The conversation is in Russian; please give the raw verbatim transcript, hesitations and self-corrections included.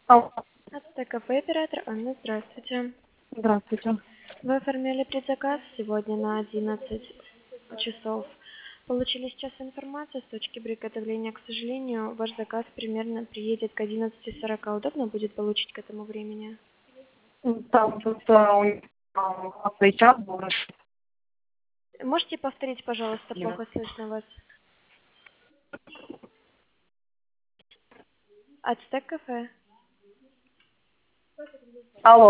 Алло, Ацтек кафе, оператор Анна, здравствуйте. здравствуйте. Вы оформляли предзаказ сегодня на одиннадцать часов. Получили сейчас информацию с точки приготовления. К сожалению, ваш заказ примерно приедет к одиннадцати сорока. Удобно будет получить к этому времени? М, Там тут а, у них а, классный час был на Можете повторить, пожалуйста, шестнадцать. плохо слышно вас. Ацтек кафе. Алло.